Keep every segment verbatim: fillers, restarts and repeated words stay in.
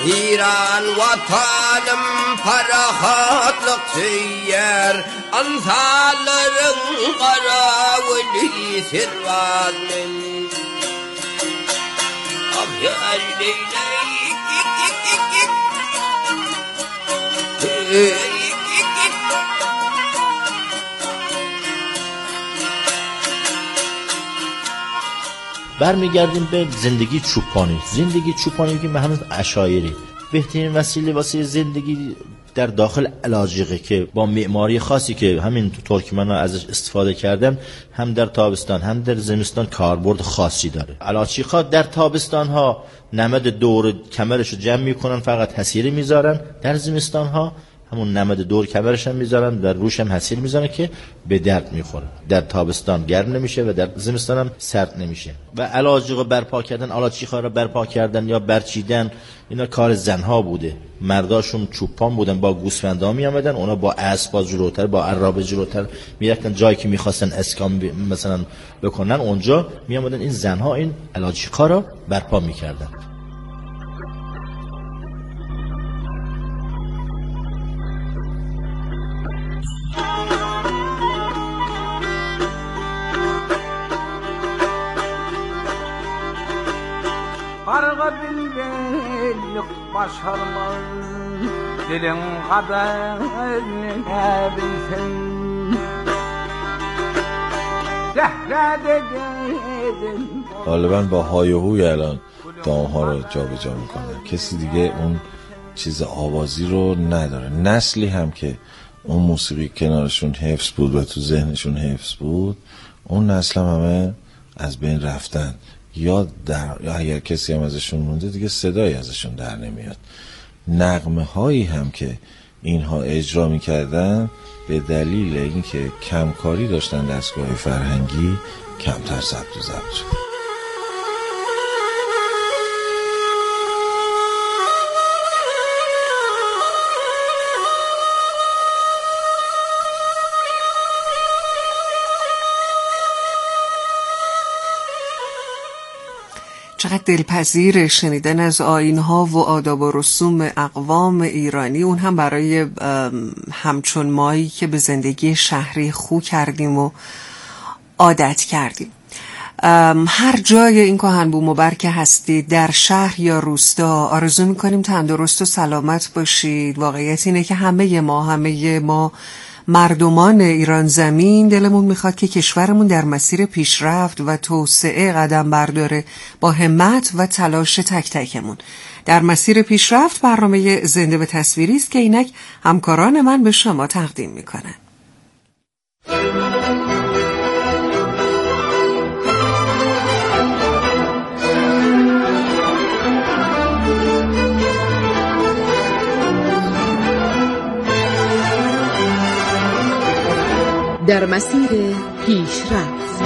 İran vatanım parahatlık tüyer, ansaların karavuli sirvanın. Afyar leylek ik ik ik ik. برمیگردیم به زندگی چوپانی. زندگی چوپانی که به همون اشایری بهترین وسیله واسه زندگی در داخل الاجیقه که با معماری خاصی که همین ترکمن‌ها ازش استفاده کردن، هم در تابستان هم در زمستان کاربرد خاصی داره. الاجیق‌ها در تابستان ها نمد دور کمرشو جمع میکنن، فقط حصیره میذارن. در زمستان ها همون نمد دور کمرش هم میذارن، در روش هم حصیر میذارن که به درد میخوره. در تابستان گرم نمیشه و در زمستان هم سرد نمیشه. و الاجیق برپا کردن، الاجیق‌ها رو برپا کردن یا برچیدن، اینا کار زنها بوده. مرداشون چوپان بودن، با گوسفندا می آمدن، اونا با اسبا جلوتر، با عرابه جلوتر میرفتن، جایی که میخواستن اسکان ب... مثلا بکنن اونجا می آمدن. این زنها این الاجیق‌ها رو برپا میکردن. Karga bilbelik başarmaz, dilin kaderini bilsin. Zehrede gedin. غالبا با های و هوی الان دامها رو جا به جا میکنن. کسی دیگه اون چیز آوازی رو نداره. نسلی هم که اون موسیقی کنارشون حفظ بود و تو ذهنشون حفظ بود، اون نسل هم همه از بین رفتن. یا, در... یا اگر کسی هم ازشون مونده دیگه صدایی ازشون در نمیاد. نغمه هایی هم که اینها اجرا میکردن به دلیل اینکه کمکاری داشتن دستگاه فرهنگی کمتر ضبط و ضبط شد. چقدر دلپذیر شنیدن از آیین‌ها و آداب و رسوم اقوام ایرانی، اون هم برای همچون مایی که به زندگی شهری خو کردیم و عادت کردیم. هر جای این کهن بوم و بر که هستید، در شهر یا روستا، آرزو می‌کنیم تندرست و سلامت باشید. واقعیت اینه که همه ما همه ما مردمان ایران زمین دلمون میخواد که کشورمون در مسیر پیشرفت و توسعه قدم برداره، با همت و تلاش تک تکمون در مسیر پیشرفت. برنامه زنده به تصویری است که اینک همکاران من به شما تقدیم میکنن. در مسیر پیشرفت،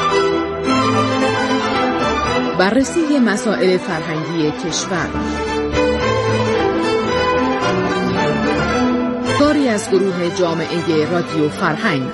بررسی مسائل فرهنگی کشور، کاری از گروه جامعه رادیو فرهنگ.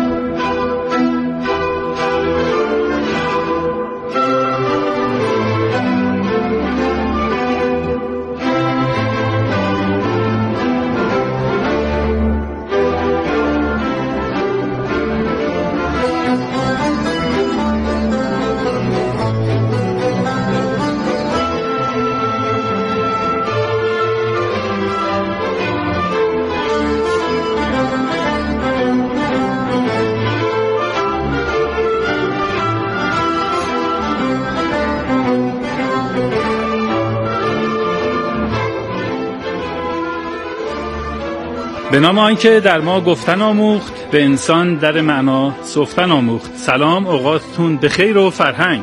به نام آنکه در ما گفتن آموخت، به انسان در معنا سفتن آموخت. سلام، اوقاتتون بخیر و فرهنگ.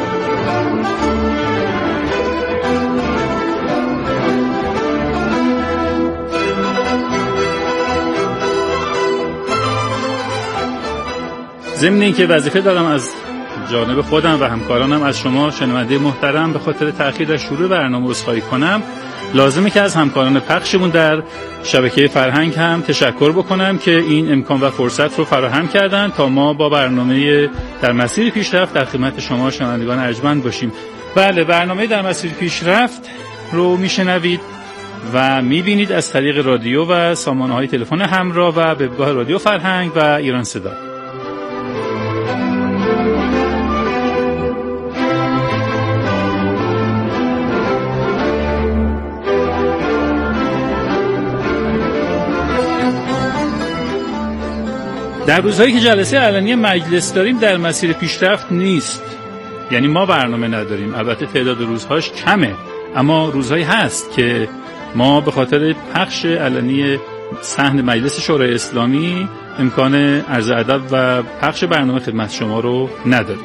ضمن اینکه وظیفه دارم از جانب خودم و همکارانم از شما شنونده محترم به خاطر تأخیر در شروع برنامه عذرخواهی کنم، لازمه که از همکاران پخشمون در شبکه فرهنگ هم تشکر بکنم که این امکان و فرصت رو فراهم کردن تا ما با برنامه در مسیر پیشرفت در خدمت شما شنوندگان ارجمند باشیم. بله، برنامه در مسیر پیشرفت رو میشنوید و میبینید از طریق رادیو و سامانه‌های تلفن همراه و وبگاه رادیو فرهنگ و ایران صدا. در روزهایی که جلسه علنی مجلس داریم در مسیر پیشرفت نیست، یعنی ما برنامه نداریم. البته تعداد روزهاش کمه، اما روزهایی هست که ما به خاطر پخش علنی صحن مجلس شورای اسلامی امکان عرض ادب و پخش برنامه خدمت شما رو نداریم.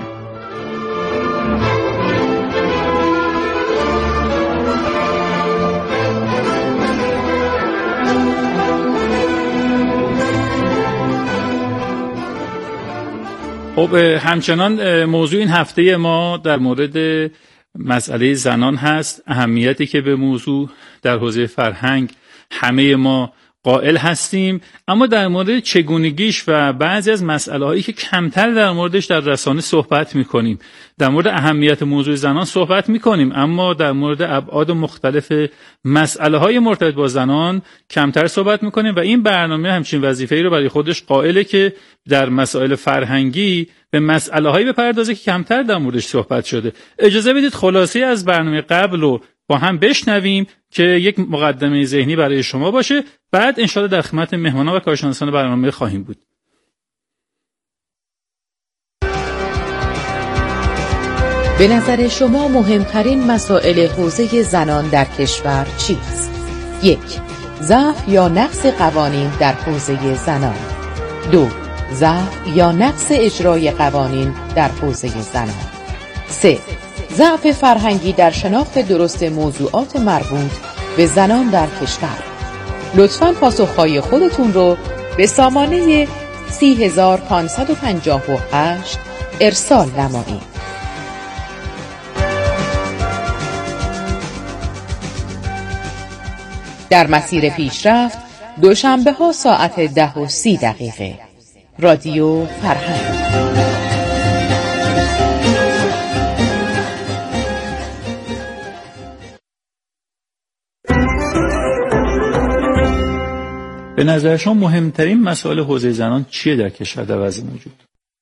خب همچنان موضوع این هفته ما در مورد مسئله زنان هست. اهمیتی که به موضوع در حوزه فرهنگ همه ما قائل هستیم، اما در مورد چگونگیش و بعضی از مسئله هایی که کمتر در موردش در رسانه صحبت میکنیم. در مورد اهمیت موضوع زنان صحبت میکنیم، اما در مورد ابعاد مختلف مسئله های مرتبط با زنان کمتر صحبت میکنیم و این برنامه همچین وظیفه‌ای رو برای خودش قائله که در مسائل فرهنگی به مسئله هایی بپردازه که کمتر در موردش صحبت شده. اجازه بدید خلاصه از برنامه قبل رو با هم بشنویم که یک مقدمه ذهنی برای شما باشه، بعد انشاءالله در خدمت مهمانان و کارشناسان برنامه خواهیم بود. به نظر شما مهمترین مسائل حوزه زنان در کشور چیست؟ یک، ضعف یا نقص قوانین در حوزه زنان. دو، ضعف یا نقص اجرای قوانین در حوزه زنان. سه، ضعف فرهنگی در شناخت درست موضوعات مربوط به زنان در کشور. لطفاً پاسخهای خودتون رو به سامانه سی هزار پانصد و پنجاه و هشت ارسال نمایید. در مسیر پیشرفت دوشنبه ها ساعت ده و سی دقیقه. رادیو فرهنگ. به نظر شما مهمترین مسائل حوزه زنان چیه در کشور در وضع موجود؟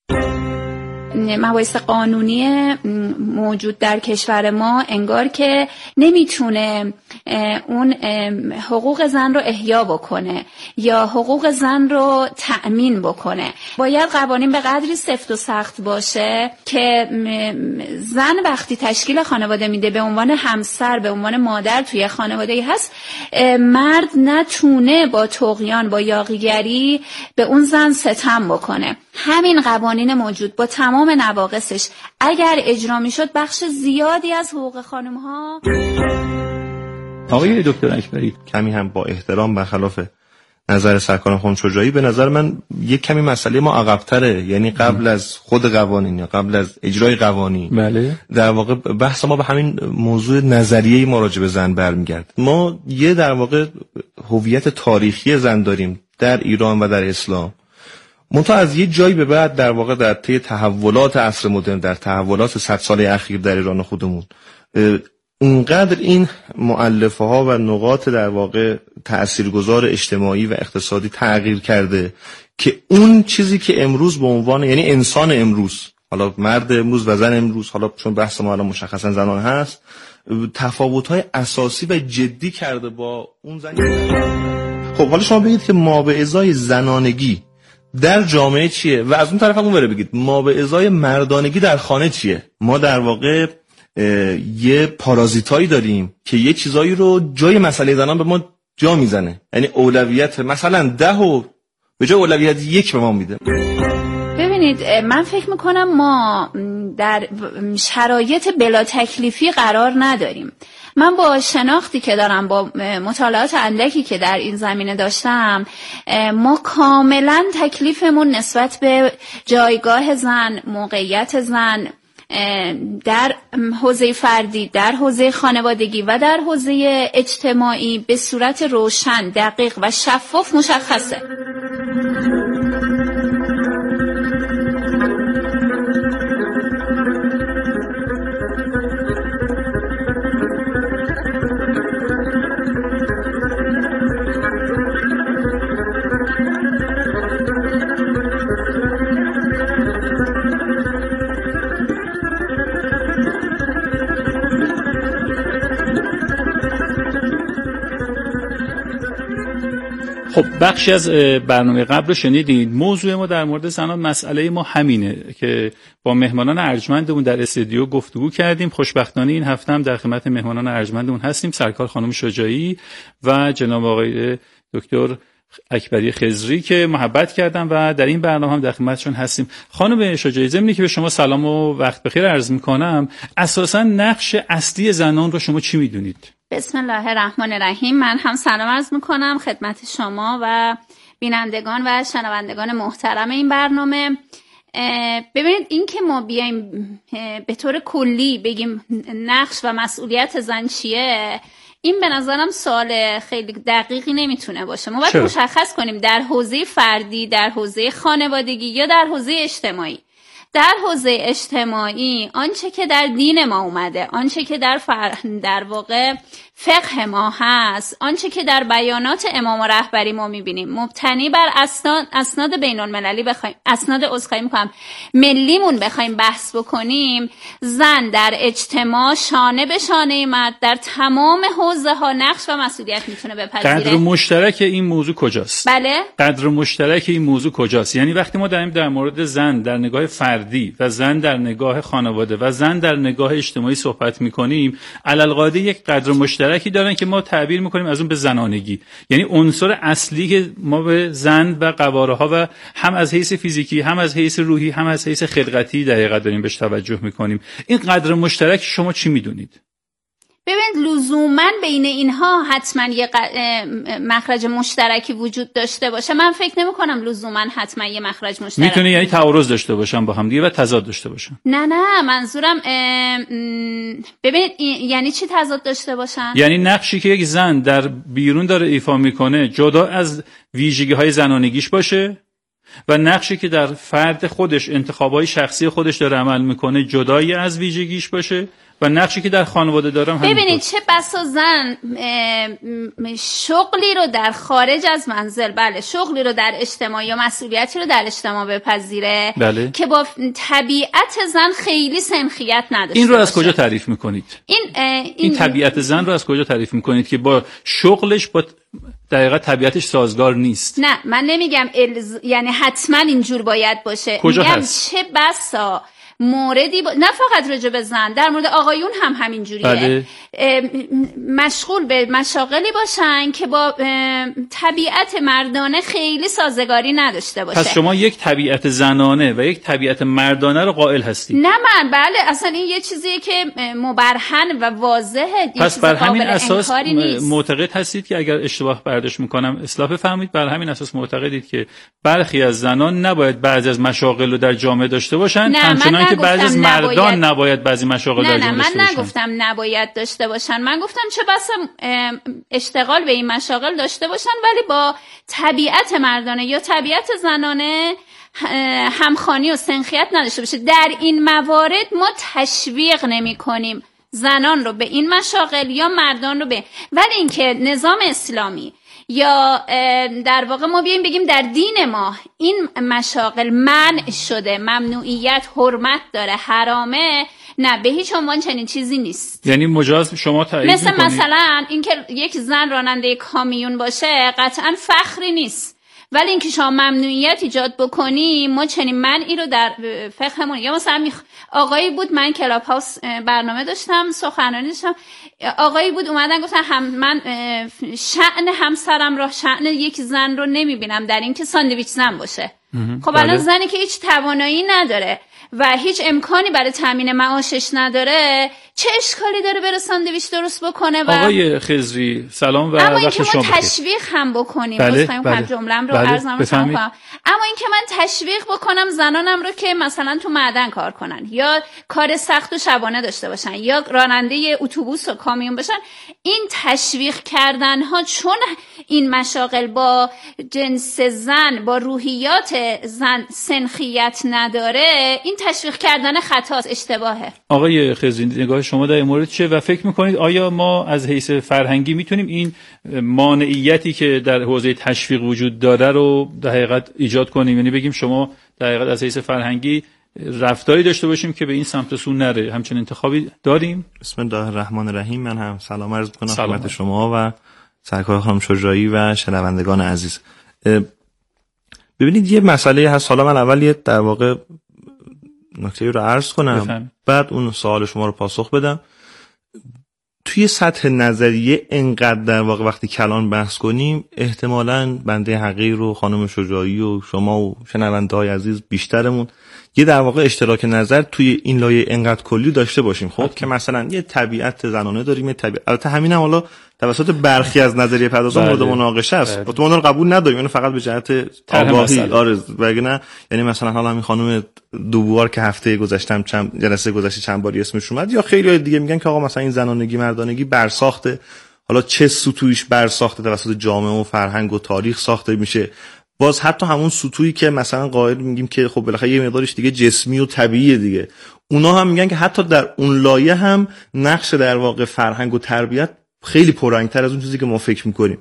مباحث قانونی موجود در کشور ما انگار که نمیتونه اون حقوق زن رو احیا بکنه یا حقوق زن رو تأمین بکنه. باید قوانین به قدری سفت و سخت باشه که زن وقتی تشکیل خانواده میده به عنوان همسر، به عنوان مادر توی خانواده‌ای هست، مرد نتونه با طغیان، با یاغیگری به اون زن ستم بکنه. همین قوانین موجود با تمام نواقصش اگر اجرا میشد بخش زیادی از حقوق خانم ها. آقای دکتر اکبری، کمی هم با احترام برخلاف نظر سرکار خانم شجاعی، به نظر من یک کمی مسئله ما عقب‌تره، یعنی قبل از خود قوانین یا قبل از اجرای قوانین. بله. در واقع بحث ما به همین موضوع نظریه‌ای ما راجع به زن برمیگرد. ما یه در واقع هویت تاریخی زن داریم در ایران و در اسلام. منتها از یه جایی به بعد در واقع در طی تحولات عصر مدرن، در تحولات صد سال اخیر در ایران خودمون، اونقدر این مؤلفه ها و نقاط در واقع تاثیرگذار اجتماعی و اقتصادی تغییر کرده که اون چیزی که امروز به عنوان، یعنی انسان امروز، حالا مرد امروز و زن امروز، حالا چون بحث ما الان مشخصا زنان هست، تفاوت‌های اساسی و جدی کرده با اون زنی. خب حالا شما بگید که ما به ازای زنانگی در جامعه چیه و از اون طرف هم اون بره بگید ما به ازای مردانگی در خانه چیه. ما در واقع یه پارازیتایی داریم که یه چیزایی رو جای مسئله زنان به ما جا میزنه، یعنی اولویت مثلا ده و به جای اولویت یک به ما میده. ببینید من فکر میکنم ما در شرایط بلا تکلیفی قرار نداریم. من با شناختی که دارم، با مطالعات اندکی که در این زمینه داشتم، ما کاملا تکلیفمون نسبت به جایگاه زن، موقعیت زن در حوزه فردی، در حوزه خانوادگی و در حوزه اجتماعی به صورت روشن، دقیق و شفاف مشخصه. خب بخشی از برنامه قبل رو شنیدید. موضوع ما در مورد زنان، مسئله ما همینه که با مهمانان ارجمندمون در استودیو گفتگو کردیم. خوشبختانه این هفته هم در خدمت مهمانان ارجمندمون هستیم، سرکار خانم شجاعی و جناب آقای دکتر اکبری خضری که محبت کردن و در این برنامه هم در خدمتشون هستیم. خانم شجاعی، ضمنی که به شما سلام و وقت بخیر عرض میکنم، اساسا نقش اصلی زنان رو شما چی میدونید؟ بسم الله الرحمن الرحیم. من هم سلام عرض میکنم خدمت شما و بینندگان و شنوندگان محترم این برنامه. ببینید، این که ما بیایم به طور کلی بگیم نقش و مسئولیت زن چیه، این به نظرم سوال خیلی دقیقی نمیتونه باشه. ما باید مشخص کنیم در حوزه فردی، در حوزه خانوادگی یا در حوزه اجتماعی. در حوزه اجتماعی آنچه که در دین ما اومده، آنچه که در فر... در واقع فقه ما هست، آنچه که در بیانات امام و رهبری ما میبینیم، مبتنی بر اسناد اسناد بین المللی بخوایم، اسناد عذرخواهی میکنم ملیمون بخوایم بحث بکنیم، زن در اجتماع شانه به شانه مرد در تمام حوزه ها نقش و مسئولیت میتونه بپذیره. قدر مشترک این موضوع کجاست؟ بله، قدر مشترک این موضوع کجاست؟ یعنی وقتی ما داریم در مورد زن در نگاه فردی و زن در نگاه خانواده و زن در نگاه اجتماعی صحبت میکنیم، علالقاعده یک قدر مشترک کی دارن که ما تعبیر میکنیم از اون به زنانگی. یعنی عنصر اصلی که ما به زن و قواره ها و هم از حیث فیزیکی، هم از حیث روحی، هم از حیث خلقتی دقیقاً داریم بهش توجه میکنیم. این قدر مشترک شما چی میدونید؟ ببینید، لزوما بین اینها حتما یه مخرج مشترکی وجود داشته باشه. من فکر نمی کنم لزوما حتما یه مخرج مشترک میتونه، یعنی تعارض داشته باشن با هم دیگه و تضاد داشته باشن. نه نه، منظورم ببینید یعنی چی تضاد داشته باشن؟ یعنی نقشی که یک زن در بیرون داره ایفا میکنه جدا از ویژگی های زنانگیش باشه و نقشی که در فرد خودش، انتخابای شخصی خودش داره عمل میکنه جدایی از ویژگیش باشه و نقشی که در خانواده دارم همین. ببینید چه بسا زن شغلی رو در خارج از منزل، بله شغلی رو در اجتماع یا مسئولیتی رو در اجتماع بپذیره، بله، که با طبیعت زن خیلی سنخیت نداشته. این رو از باشه. کجا تعریف میکنید؟ این, این این طبیعت زن رو از کجا تعریف میکنید که با شغلش با دقیقا طبیعتش سازگار نیست؟ نه، من نمیگم الز... یعنی حتما اینجور باید باشه. کجا میگم هست؟ چه بسا موردی با... نه فقط راجع به زن، در مورد آقایون هم همین جوریه. بله. مشغول به مشاغلی باشن که با طبیعت مردانه خیلی سازگاری نداشته باشه. پس شما یک طبیعت زنانه و یک طبیعت مردانه رو قائل هستید؟ نه من، بله اصلا این یه چیزیه که مبرهن و واضحه. پس بر همین اساس معتقد هستید که اگر اشتباه برداشت میکنم اصلاح بفرمایید، بر همین اساس معتقدید که برخی از زنان نباید بعضی از مشاغل رو در جامعه داشته باشن، همچنان که بعضی از مردان نباید, نباید بعضی مشاغل در جامعه داشته باشن؟ نه، من نگفتم نباید داشته باشن، من گفتم چه بسا اشتغال به این مشاغل داشته باشن ولی با طبیعت مردانه یا طبیعت زنانه همخوانی و سنخیت نداشته باشه. در این موارد ما تشویق نمی کنیم زنان رو به این مشاغل یا مردان رو به، ولی اینکه نظام اسلامی یا در واقع ما بیایم بگیم در دین ما این مشاغل منع شده، ممنوعیت، حرمت داره، حرامه، نه، به هیچ عنوان چنین چیزی نیست. یعنی مجاز شما تایید مثل می‌کنید؟ مثلا اینکه یک زن راننده کامیون باشه قطعا فخری نیست، ولی اینکه شما ممنوعیت ایجاد بکنی، ما چنین منعی رو در فقهمون، یا مثلا میخ... آقایی بود، من کلاب هاوس برنامه داشتم، سخنرانی داشتم، آقایی بود اومدن گفتن هم من شأن همسرم رو، شأن یک زن رو نمیبینم در این که ساندویچ زن باشه. خب الان زنی که هیچ توانایی نداره و هیچ امکانی برای تامین معاشش نداره، چه اشکالی داره بره ساندویچ درست بکنه؟ و آقای خضری سلام و اما وقت اینکه شما ما بخیر. تشویق هم بکنیم، بله، بله، بله، جمله‌ام رو بله، عرض نمودم. بفهمید. اما اینکه من تشویق بکنم زنانم رو که مثلا تو معدن کار کنن یا کار سخت و شبانه داشته باشن یا راننده اتوبوس و کامیون باشن، این تشویق کردن ها، چون این مشاغل با جنس زن، با روحیات زن سنخیت نداره، این تشویق کردن خطاست، اشتباهه. آقای خضری نگاه شما در این مورد چه و فکر میکنید آیا ما از حیث فرهنگی میتونیم این مانعیتی که در حوزه تشویق وجود داره رو در حقیقت ایجاد کنیم؟ یعنی بگیم شما در حقیقت از حیث فرهنگی رفتاری داشته باشیم که به این سمت سو نره، همچنین انتخابی داریم؟ بسم الله الرحمن الرحیم. من هم سلام عرض می‌کنم خدمت شما و سرکار خانم شجاعی و شنوندگان عزیز. ببینید یه مسئله هست، حالا من اول یه در واقع نکته رو عرض کنم بفهم. بعد اون سوال شما رو پاسخ بدم. توی سطح نظریه انقدر در واقع وقتی کلان بحث کنیم احتمالاً بنده حقیر و خانم شجاعی و شما و شنونده‌های عزیز بیشترمون یه در واقع اشتراک نظر توی این لایه انقدر کلی داشته باشیم. خب حتی. که مثلا یه طبیعت زنانه داریم، یه طبیعت البته همین هم حالا توسط برخی از نظریه پردازان مورد مناقشه است. البته ما رو قبول نداریم، اینو فقط به جهت آگاهی آره وگرنه یعنی مثلا حالا همین خانم دوبوار که هفته گذشتم چند جلسه گذشته چند باری اسمش اومد، یا خیلی دیگه میگن که آقا مثلا این زنانگی مردانگی برساخته، حالا چه سطوحش برساخته توسط جامعه و فرهنگ و تاریخ ساخته میشه. باز حتی همون سطوحی که مثلا قائل میگیم که خب بالاخره یه مقدارش دیگه جسمی و طبیعیه دیگه، اونا هم میگن که حتی در اون لایه هم نقش در واقع فرهنگ و تربیت خیلی پررنگ‌تر از اون چیزی که ما فکر میکنیم.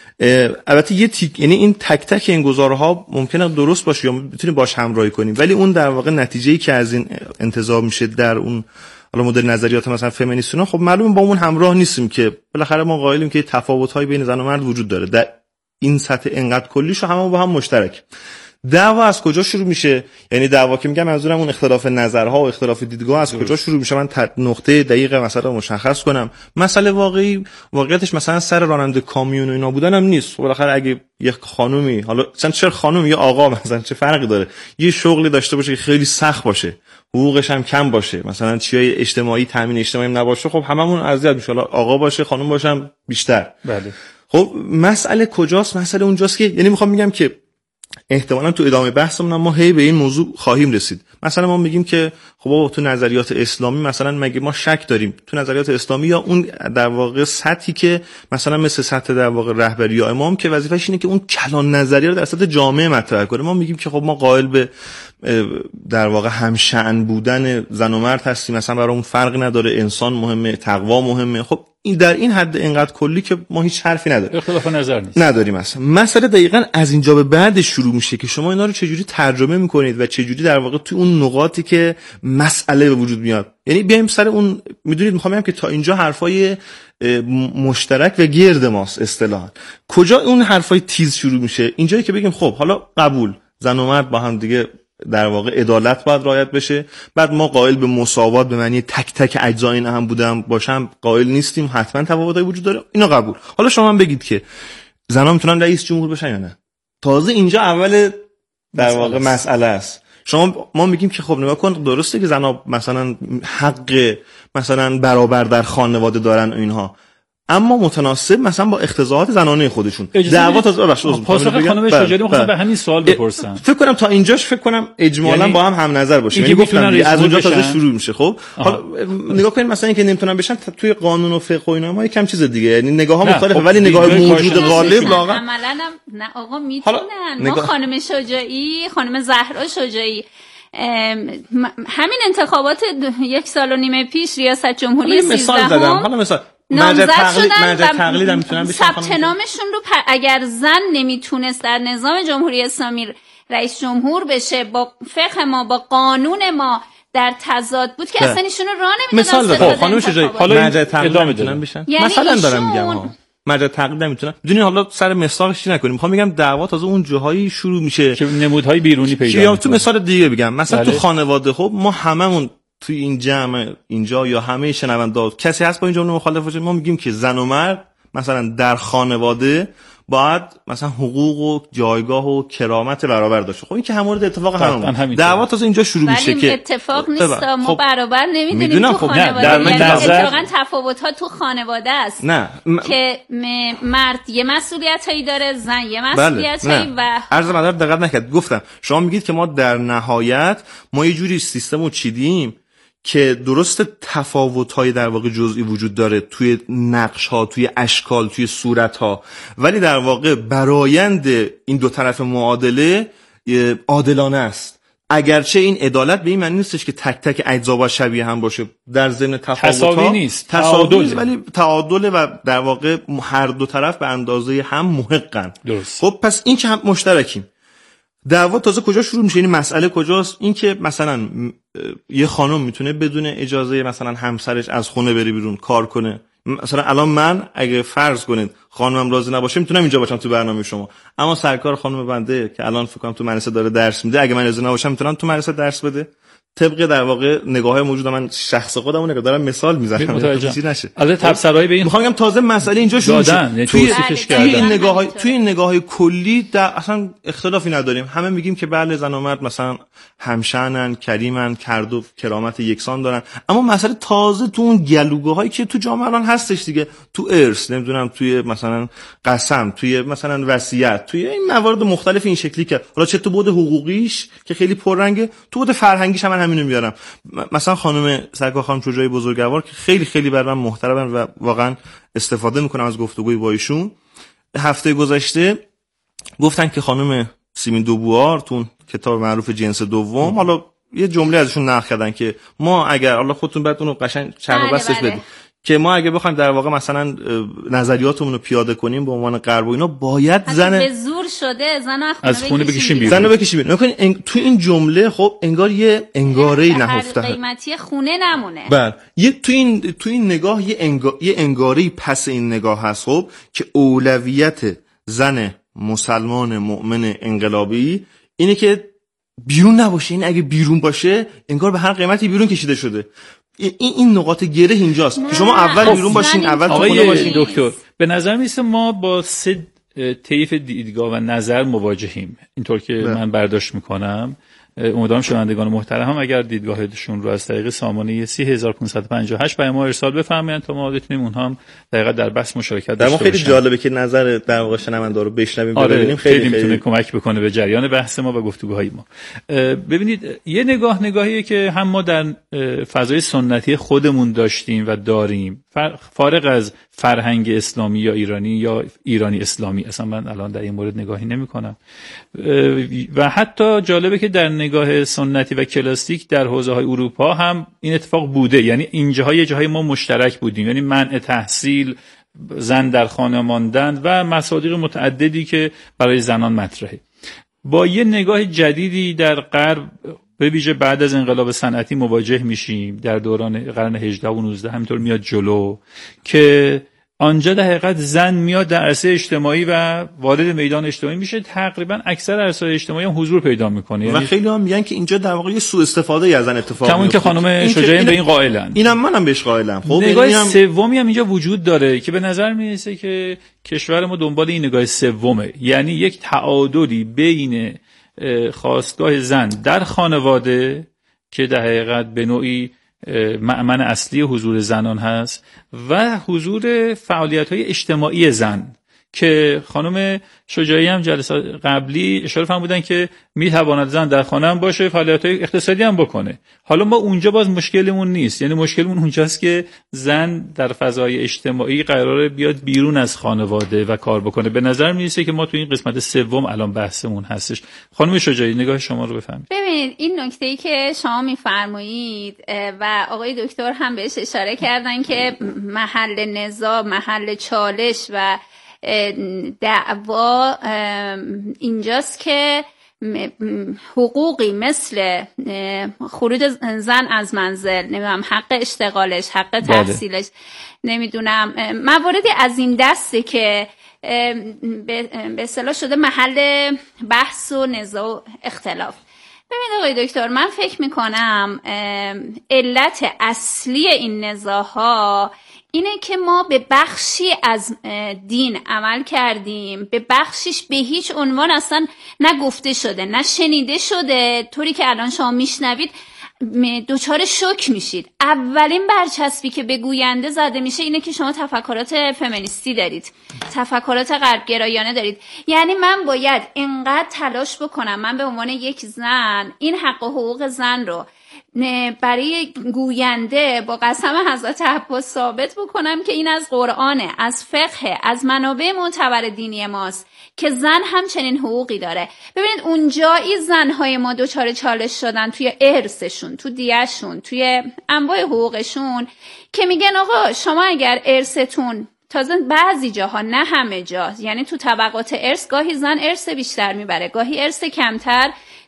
البته یه تیک، یعنی این تک تک این گزارها ممکنه درست باشه یا بتونیم باش همراهی کنیم، ولی اون در واقع نتیجه‌ای که از این انتظار میشه در اون حالا مدل نظریات مثلا فمینیستونا، خب معلومه با اون همراه نیستیم که بالاخره ما قائلیم که تفاوت‌های بین زن و مرد وجود داره. در این سطح انقدر کلیشو همه با هم مشترک. دعوا از کجا شروع میشه؟ یعنی دعوا که میگم منظورم اون اختلاف نظرها و اختلاف دیدگاه از کجا شروع میشه. من نقطه دقیق مثلا مشخص کنم. مسئله واقعی واقعیتش مثلا سر راننده کامیون و اینا بودن هم نیست. بالاخره اگه یک خانومی، حالا مثلا چه خانم یا آقا مثلا چه فرقی داره، یه شغلی داشته باشه که خیلی سخت باشه، حقوقش هم کم باشه، مثلا چیای اجتماعی تامین اجتماعی نباشه، خب هممون اذیت میشه. حالا آقا باشه خانم باشه هم بیشتر. بله. خب مسئله کجاست؟ مسئله اونجاست که یعنی میخوام میگم که احتمالاً تو ادامه بحثمون ما هی به این موضوع خواهیم رسید. مثلا ما میگیم که خب تو نظریات اسلامی مثلا مگه ما شک داریم تو نظریات اسلامی یا اون در واقع سطحی که مثلا مثل سطح در واقع رهبری یا امام که وظیفه‌ش اینه که اون کلان نظریه رو در سطح جامعه مطرح کنه، ما میگیم که خب ما قائل به در واقع همشأن بودن زن و مرد هستیم، مثلا برای اون فرقی نداره، انسان مهمه، تقوا مهمه. خب این در این حد اینقدر کلی که ما هیچ حرفی نداریم، اختلاف نظر نیست نداریم اصلا. مسئله دقیقاً از اینجا به بعد شروع میشه که شما اینا رو چجوری ترجمه میکنید و چجوری در واقع تو اون نقاطی که مسئله به وجود میاد. یعنی بیایم سر اون، میدونید میخوام بگم که تا اینجا حرفای مشترک و گرد ماست اصطلاحاً. کجا اون حرفای تیز شروع میشه؟ اینجایی که بگیم خب حالا قبول، زن و مرد با هم دیگه در واقع عدالت باید رعایت بشه، بعد ما قائل به مساوات به معنی تک تک اجزا این هم بودم باشم قائل نیستیم، حتما تفاوتایی وجود داره، اینا قبول. حالا شما هم بگید که زن‌ها میتونن رئیس جمهور بشن یا نه. تازه اینجا اول در واقع مسئله است. شما ما میگیم که خب نگاه کن، درسته که زن‌ها مثلا حق مثلا برابر در خانواده دارن و اینها، اما متناسب مثلا با اختزاعات زنانه خودشون. دعوا تا پاسخ خانم شجاعی می‌خوام به همین سوال بپرسم. فکر کنم تا اینجاش فکر کنم اجمالاً یعنی با هم هم نظر باشیم. یعنی گفتن از اونجا تازه شروع میشه. خب حالا نگاه کنید مثلا اینکه نمیتونن بشن توی قانون و فقه و اینا ما یکم چیز دیگه، یعنی نگاه‌ها مختلفه ولی نگاه موجود غالب لاغر عملاً نه آقا میتونن. ما خانم شجاعی، خانم زهرا شجاعی همین انتخابات یک سال و نیم پیش ریاست جمهوری سیزدهم حالا مثلا نامزد شدن مرجع تقلید هم میتونن بشن. ثبت نامشون رو پر... اگر زن نمیتونست در نظام جمهوری اسلامی رئیس جمهور بشه، با فقه ما با قانون ما در تضاد بود که اصلا ایشونو راه نمیدادن. مثال خب خانم شجاعی حالا مرجع تقلید میتونن بشن. یعنی مثلا دارم میگم ها مرجع تقلید نمیتونن. بدونین حالا سر مثالش چی نکنیم، میخوام بگم دعوا تازه اون جاهایی شروع میشه که نمودهای بیرونی پیدا میشه. یا تو مثال دیگه بگم مثلا بله. تو خانواده خب ما هممون توی این جمع اینجا یا همه شنوندا کسی هست با این جمله مخالف باشه؟ ما میگیم که زن و مرد مثلا در خانواده باید مثلا حقوق و جایگاه و کرامت برابر داشته. خب این که همورد اتفاق همون دعوا تازه اینجا شروع میشه که اتفاق نیست. ما خب برابر نمیدونیم تو خب خانواده. در یعنی نظر اتفاقا تفاوت ها تو خانواده است. نه م... که مرد یه مسئولیتایی داره، زن یه مسئولیتایی. بله. و عرض مدار دقت نکرد گفتم شما میگید که ما در نهایت ما یه جوری سیستمو چیدیم که درست تفاوت‌های در واقع جزئی وجود داره توی نقش‌ها، توی اشکال، توی صورت‌ها، ولی در واقع برآیند این دو طرف معادله عادلانه است. اگرچه این عدالت به این معنی نیستش که تک تک اجزا با شبیه هم باشه، در ضمن تفاوت‌ها تساوی نیست، تعادل، ولی تعادل و در واقع هر دو طرف به اندازه هم محقن. درست. خب پس این که هم مشترکیم. دعوا تازه کجا شروع میشه؟ این مسئله کجاست؟ این که مثلا یه خانم میتونه بدون اجازه مثلا همسرش از خونه بره بیرون کار کنه، مثلا الان من اگه فرض کنید خانمم راضی نباشه میتونم اینجا باشم تو برنامه شما، اما سرکار خانم بنده که الان فکر کنم تو مدرسه داره درس میده، اگه من راضی نباشم میتونم تو مدرسه درس بده؟ طبق در واقع نگاه‌های موجود، من شخص خودمو نگاه دارم مثال میزنم چیزی نشه. البته تبصره‌ای به این میخوام بگم تازه مسئله اینجا شروع شد. توی توی این نگاه‌های توی این نگاه‌های کلی در اصلا اختلافی نداریم، همه میگیم که بله زن و مرد مثلا همشأنن، کریمن، کرد و کرامت یکسان دارن، اما مسئله تازه تو اون گلوگاهایی که تو جامعه الان هستش دیگه، تو ارث، نمیدونم توی مثلا قسم، توی مثلا وصیت، توی این موارد مختلف این شکلی که حالا چه تو بود حقوقیش که خیلی پررنگه، تو بود فرهنگیش هم همینو میارم. مثلا خانم سرکار خانم شجاعی بزرگوار که خیلی خیلی بر من محترمن و واقعا استفاده میکنم از گفتگوی با ایشون، هفته گذشته گفتن که خانم سیمین دوبوار تو کتاب معروف جنس دوم، حالا یه جمله ازشون نقل کردن که ما اگر الله خودتون بعد اونو قشنگ چرخ بستش بدید که ما اگه بخوایم در واقع مثلا نظریاتمون رو پیاده کنیم به عنوان غرب و اینا، باید زن به زور شده زن از خونه بکشیم بیرون، زن رو بکشیم بیرون. نکنین ان... تو این جمله خب انگار یه انگاره‌ای نهفته، قیمتی خونه نمونه. بله، یه تو این تو این نگاه یه انگار یه انگاره‌ای پس این نگاه هست خب که اولویت زن مسلمان مؤمن انقلابی اینه که بیرون نباشه. این اگه بیرون باشه انگار به هر قیمتی بیرون کشیده شده. این این نقاط گره اینجاست که شما اول بیرون باشین، اول تو خونه باشین. دکتر به نظر میسه ما با سه طیف دیدگاه و نظر مواجهیم، اینطور که ده. من برداشت میکنم. امیدوارم شنوندگان محترم هم اگر دیدگاهشون رو از طریق سامانه سی هزار و پانصد و پنجاه و هشت برای ما ارسال بفرمایید تا ما بتونیم اونها هم دقیقاً در بحث مشارکت داشته باشن. خیلی جالبه که نظر در واقع شنونده رو بشنویم، آره ببینیم، خیلی, خیلی میتونه کمک بکنه به جریان بحث ما و گفتگوهای ما. ببینید یه نگاه نگاهیه که هم ما در فضای سنتی خودمون داشتیم و داریم، فارغ از فرهنگ اسلامی یا ایرانی یا ایرانی اسلامی، اصلا من الان در این مورد نگاهی نمی‌کنم. و حتی جالبه که در نگاه سنتی و کلاسیک در حوزه‌های اروپا هم این اتفاق بوده، یعنی اینجاها یه جاهای ما مشترک بودیم، یعنی منع تحصیل، زن در خانه ماندن و مصادیق متعددی که برای زنان مطرحه. با یه نگاه جدیدی در غرب به ویژه بعد از انقلاب صنعتی مواجه میشیم، در دوران قرن هجدهم و نوزدهم همینطور میاد جلو که آنجا در حقیقت زن میاد در عرصه اجتماعی و وارد میدان اجتماعی میشه، تقریبا اکثر عرصه اجتماعی هم حضور پیدا میکنه. و یعنی خیلی هم میگن که اینجا در واقع سوء استفاده از زن اتفاق میفته، که خانم شجاعی به این قائلن. اینم منم بهش قائلم. خب نگاه اینم... سومی هم اینجا وجود داره که به نظر میرسه که کشور ما دنبال این نگاه سومه، یعنی یک تعادلی بین خواستگاه زن در خانواده که در حقیقت به نوعی مأمن اصلی حضور زنان هست و حضور فعالیت‌های اجتماعی زن که خانم شجاعی هم جلسات قبلی اشاره فرمودن که میتواند زن در خانه هم باشه، فعالیت‌های اقتصادی هم بکنه. حالا ما اونجا باز مشکلمون نیست، یعنی مشکلمون اونجاست که زن در فضای اجتماعی قراره بیاد بیرون از خانواده و کار بکنه. به نظر میرسه که ما تو این قسمت سوم الان بحثمون هستش. خانم شجاعی نگاه شما رو بفرمایید. ببینید این نکته‌ای که شما میفرمایید و آقای دکتر هم بهش اشاره کردن که محل نزاع، محل چالش و دعوا اینجاست که حقوقی مثل خروج زن از منزل، نمیدونم حق اشتغالش، حق تحصیلش، نمیدونم مواردی از این دسته که به اصطلاح شده محل بحث و نزاع و اختلاف. ببینید آقای دکتر، من فکر میکنم علت اصلی این نزاع‌ها اینه که ما به بخشی از دین عمل کردیم، به بخشیش به هیچ عنوان اصلا نه گفته شده نه شنیده شده، طوری که الان شما میشنوید دوچار شوک میشید. اولین برچسبی که به گوینده زده میشه اینه که شما تفکرات فمینیستی دارید، تفکرات غربگرایانه دارید. یعنی من باید اینقدر تلاش بکنم من به عنوان یک زن این حق و حقوق زن رو برای گوینده با قسم حضرت عباس ثابت بکنم که این از قرآنه، از فقه، از منابع معتبر دینی ماست که زن همچنین حقوقی داره. ببینید اونجایی زنهای ما دوچار چالش شدن توی ارثشون، تو دیهشون، توی انواع حقوقشون که میگن آقا شما اگر ارثتون، تازه بعضی جاها نه همه جا، یعنی تو طبقات ارث گاهی زن ارث بیشتر میبره، گاهی ارث کمتر،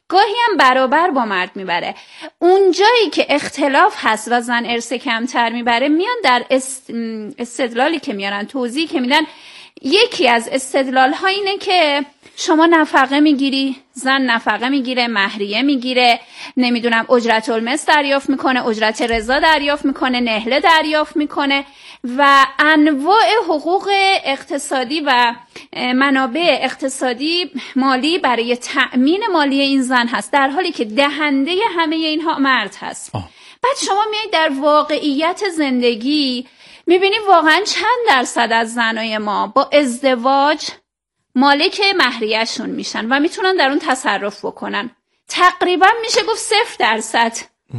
گاهی هم برابر با مرد میبره. اون جایی که اختلاف هست و زن ارث کمتر میبره، میان در است... استدلالی که میارن، توضیحی که میدن، یکی از استدلال ها اینه که شما نفقه میگیری، زن نفقه میگیره، مهریه میگیره، نمیدونم اجرت المثل دریافت میکنه، اجرت رضا دریافت میکنه، نهله دریافت میکنه و انواع حقوق اقتصادی و منابع اقتصادی مالی برای تأمین مالی این زن هست، در حالی که دهنده همه اینها مرد هست. آه. بعد شما میایید در واقعیت زندگی، میبینید واقعا چند درصد از زنای ما با ازدواج مالک مهریه‌شون میشن و میتونن در اون تصرف بکنن؟ تقریبا میشه گفت صفر درصد.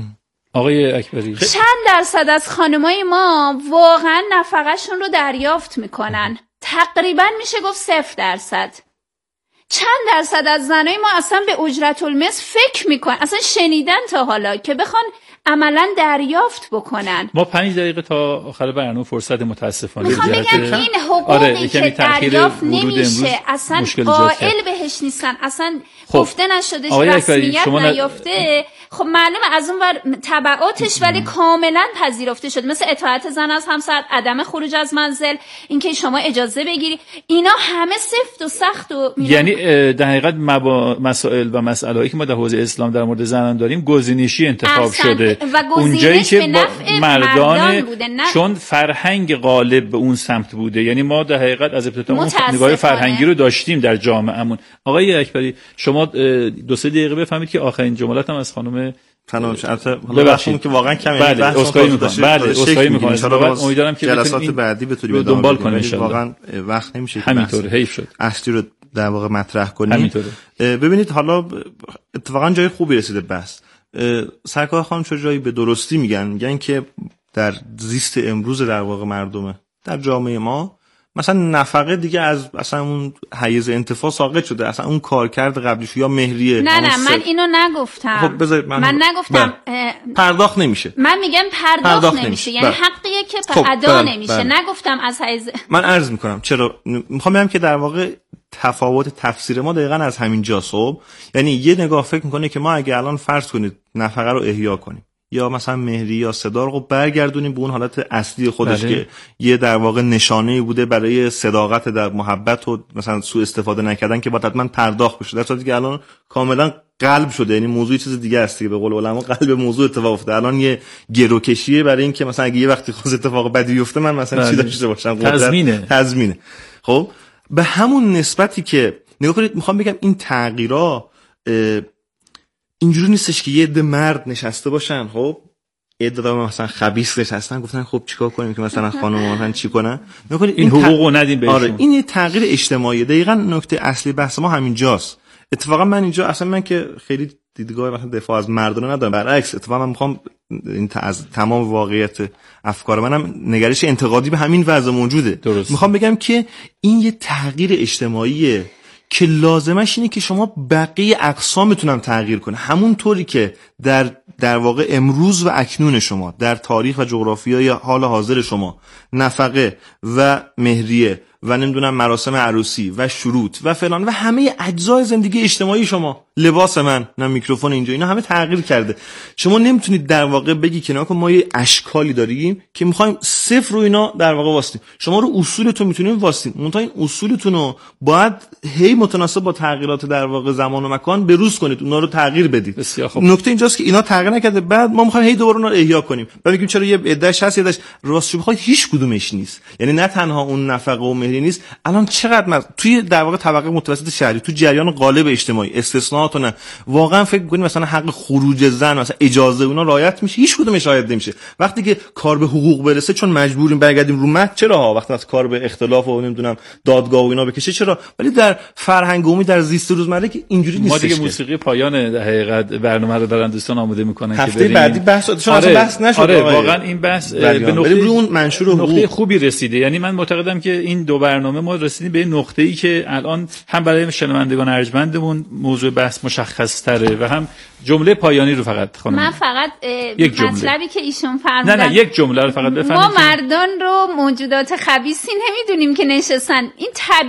آقای اکبری، چند درصد از خانمای ما واقعا نفقه‌شون رو دریافت میکنن؟ تقریبا میشه گفت صفر درصد. چند درصد از زنای ما اصلا به اجرت المثل فکر میکنن، اصلا شنیدن تا حالا که بخوان عملا دریافت بکنن؟ ما پنج دقیقه تا آخر برنامه فرصت متاسفانه میخوام بگم این حقوقی آره، که دریافت نمیشه اصلا قائل بهش نیستن، اصلا خب. گفته نشدهش، رسمیت نیافته. خب معلومه از اون ور تبعاتش ولی کاملا پذیرفته شد، مثل اطاعت زن از همسر، عدم خروج از منزل، اینکه شما اجازه بگیری، اینا همه سفت و سخت و یعنی در حقیقت مبا... مسائل و مسائلی که ما در حوزه اسلام در مورد زنان داریم گزینشی انتخاب شده و اونجایی که با مردان, مردان بوده، چون فرهنگ غالب به اون سمت بوده. یعنی ما در حقیقت از ابتدا اون نگاه فرهنگی رو داشتیم در جامعهمون. آقای اکبری، شما دو سه دقیقه بفهمید که آخرین جملات هم از خانم تناش البته ببخشید که واقعا کمی بله اسخای می‌کنم بله اسخای می‌کنم، امیدوارم که جلسات بعدی بتونیم دنبال کنیم. واقعا وقت نمیشه همینطوره، حیف شد اصلی رو در واقع مطرح کنیم. همینطوره. ببینید حالا اتفاقا جای خوبی رسیده بحث. سرکار خانم شجاعی به درستی میگن میگن که در زیست امروز در واقع مردمه در جامعه ما مثلا نفقه دیگه از اصلا اون حیز انتفاع ساقط شده، اصلا اون کارکرد قبلیش یا مهریه. نه نه من اینو نگفتم. خب بذارید من, من نگفتم پرداخت نمیشه. من میگم پرداخت, پرداخت نمیشه, نمیشه. یعنی حقیه که خب ادا نمیشه. بله. نگفتم از حیز. من عرض میکنم چرا میخوام بگم که در واقع تفاوت تفسیر ما دقیقاً از همین جاست. خب یعنی یه نگاه فکر میکنه که ما اگه الان فرض کنید نفقه رو احیا کنیم یا مثلا مهری یا صدا رو برگردونیم به اون حالت اصلی خودش بله. که یه در واقع نشانه‌ای بوده برای صداقت در محبت و مثلا سوء استفاده نکردن که باید حتما پرداخت بشه، در صورتی که الان کاملا قلب شده. یعنی موضوع چیز دیگه است که به قول علما قلب موضوع اتفاق افتاده. الان یه گروکشیه برای اینکه مثلا اگه یه وقتی خود اتفاق بدی بیفته من مثلا بله. چی داشته باشم، تضمینه تضمینه. خب به همون نسبتی که نگاه کنید میخوام بگم این تغییرها اینجوری نیستش که یه عده مرد نشسته باشن، خب یه عده مثلا خبیث نشستن گفتن خب چیکار کنیم که مثلا خانم مثلا چی کنن، نگاه کنید این, این حقوقو ندیم بهشون. آره این یه تغییر اجتماعی. دقیقاً نکته اصلی بحث ما همینجاست. اتفاقا من اینجا اصلا من که خیلی دیدگاه مثلا دفاع از مردانه ندارم، برعکس اتفاقا من میخوام این از تمام واقعیت افکار منم نگرش انتقادی به همین وضع موجوده. درست. میخوام بگم که این یه تغییر اجتماعیه که لازمش اینه که شما بقیه اقسامتون هم تغییر کنه، همون طوری که در در واقع امروز و اکنون شما در تاریخ و جغرافیای حال حاضر شما نفقه و مهریه و نمیدونم مراسم عروسی و شروط و فلان و همه اجزای زندگی اجتماعی شما، لباس من، نه میکروفون اینجا، اینا همه تغییر کرده. شما نمیتونید در واقع بگی که نه ما یه اشکالی داریم که میخوایم صفر رو اینا در واقع واسطیم. شما رو اصولتون میتونید واسطین، منتها این اصولتون رو باید هی متناسب با تغییرات در واقع زمان و مکان بروز کنید، اونا رو تغییر بدید. نکته اینجاست که اینا تغییر نکرده، بعد ما میخوایم هی دوباره اونا رو احیا کنیم. بعد میگیم چرا یه عدهش هست، یه راستش بخواید هیچ کدومش نیست. یعنی نه تنها اون نفقه و مهریه نیست، الان چقدر مز... توی در واقع طبقه متوسط شهری تو جریان غالب اجتماعی استثناءات نه واقعا فکر کنید مثلا حق خروج زن مثلا اجازه اونا رعایت میشه، هیچ کدومش رعایت نمیشه. وقتی که کار به حقوق برسه چون مجبوریم برگردیم رو متن، چرا ها وقتی از کار به اختلاف و نمیدونم دادگاه و اینا بکشه چرا، ولی در فرهنگ عمومی در زیست روزمره که اینجوری نیست. ما دیگه موسیقی پایان در حقیقت برنامه رو دارن دوستان آماده میکنن که هفته بعدی بحث چون آره، بحث نشد. آره واقعا این بحث به نقطه اون منشور نقطه خوبی رسیده. یعنی من معتقدم که این دو برنامه ما رسیدیم به نقطه‌ای که الان هم برای شنوندگان ارجمندمون موضوع بحث مشخص تره و هم جمله پایانی رو فقط خانم. من فقط یک مطلبی که ایشون فرمودن، نه نه یک جمله رو فقط بفهمید. ما مردان رو موجودات خبیثی نمیدونیم که نشستن، این